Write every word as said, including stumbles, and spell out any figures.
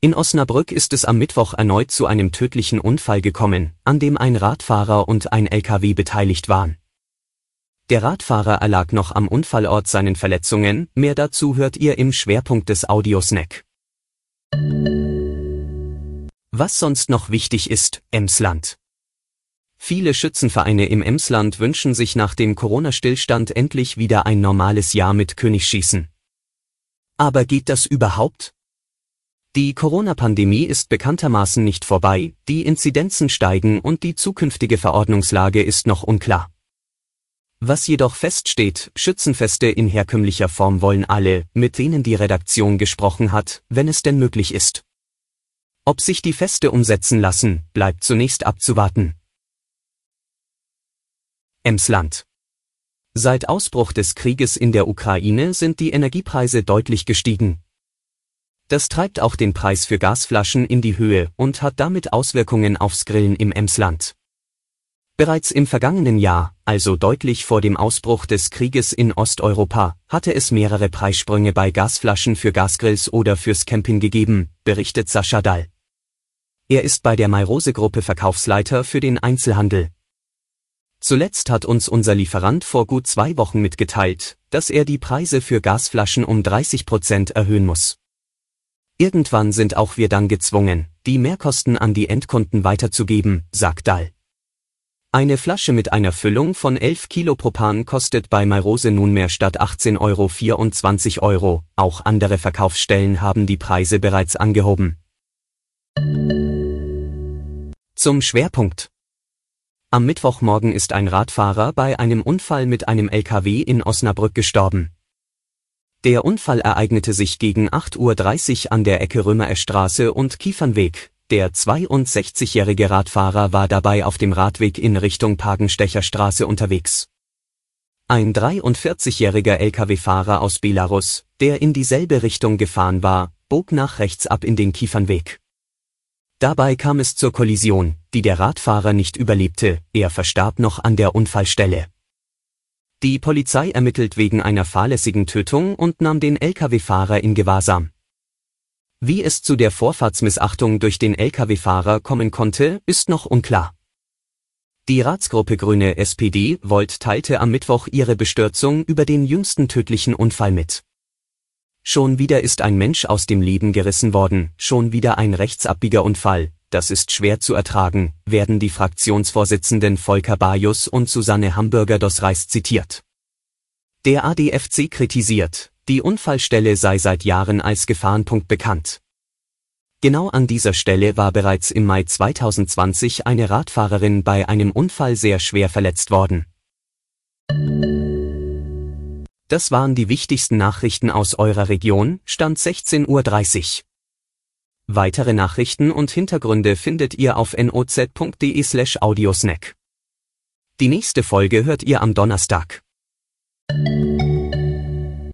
In Osnabrück ist es am Mittwoch erneut zu einem tödlichen Unfall gekommen, an dem ein Radfahrer und ein L K W beteiligt waren. Der Radfahrer erlag noch am Unfallort seinen Verletzungen, mehr dazu hört ihr im Schwerpunkt des Audiosnack. Was sonst noch wichtig ist, Emsland. Viele Schützenvereine im Emsland wünschen sich nach dem Corona-Stillstand endlich wieder ein normales Jahr mit Königsschießen. Aber geht das überhaupt? Die Corona-Pandemie ist bekanntermaßen nicht vorbei, die Inzidenzen steigen und die zukünftige Verordnungslage ist noch unklar. Was jedoch feststeht, Schützenfeste in herkömmlicher Form wollen alle, mit denen die Redaktion gesprochen hat, wenn es denn möglich ist. Ob sich die Feste umsetzen lassen, bleibt zunächst abzuwarten. Emsland. Seit Ausbruch des Krieges in der Ukraine sind die Energiepreise deutlich gestiegen. Das treibt auch den Preis für Gasflaschen in die Höhe und hat damit Auswirkungen aufs Grillen im Emsland. Bereits im vergangenen Jahr, also deutlich vor dem Ausbruch des Krieges in Osteuropa, hatte es mehrere Preissprünge bei Gasflaschen für Gasgrills oder fürs Camping gegeben, berichtet Sascha Dall. Er ist bei der Mairose-Gruppe Verkaufsleiter für den Einzelhandel. Zuletzt hat uns unser Lieferant vor gut zwei Wochen mitgeteilt, dass er die Preise für Gasflaschen um dreißig Prozent erhöhen muss. Irgendwann sind auch wir dann gezwungen, die Mehrkosten an die Endkunden weiterzugeben, sagt Dall. Eine Flasche mit einer Füllung von elf Kilo Propan kostet bei Mairose nunmehr statt achtzehn Euro vierundzwanzig Euro, auch andere Verkaufsstellen haben die Preise bereits angehoben. Zum Schwerpunkt. Am Mittwochmorgen ist ein Radfahrer bei einem Unfall mit einem L K W in Osnabrück gestorben. Der Unfall ereignete sich gegen acht Uhr dreißig an der Ecke Römereschstraße und Kiefernweg. Der zweiundsechzigjährige Radfahrer war dabei auf dem Radweg in Richtung Pagenstecher Straße unterwegs. Ein dreiundvierzigjähriger L K W-Fahrer aus Belarus, der in dieselbe Richtung gefahren war, bog nach rechts ab in den Kiefernweg. Dabei kam es zur Kollision, die der Radfahrer nicht überlebte, er verstarb noch an der Unfallstelle. Die Polizei ermittelt wegen einer fahrlässigen Tötung und nahm den L K W-Fahrer in Gewahrsam. Wie es zu der Vorfahrtsmissachtung durch den L K W-Fahrer kommen konnte, ist noch unklar. Die Ratsgruppe Grüne S P D Volt teilte am Mittwoch ihre Bestürzung über den jüngsten tödlichen Unfall mit. Schon wieder ist ein Mensch aus dem Leben gerissen worden, schon wieder ein Rechtsabbiegerunfall, das ist schwer zu ertragen, werden die Fraktionsvorsitzenden Volker Bajus und Susanne Hamburger-Dos Reis zitiert. Der A D F C kritisiert, die Unfallstelle sei seit Jahren als Gefahrenpunkt bekannt. Genau an dieser Stelle war bereits im Mai zweitausendzwanzig eine Radfahrerin bei einem Unfall sehr schwer verletzt worden. Das waren die wichtigsten Nachrichten aus eurer Region, Stand sechzehn Uhr dreißig. Weitere Nachrichten und Hintergründe findet ihr auf noz punkt de slash audiosnack. Die nächste Folge hört ihr am Donnerstag.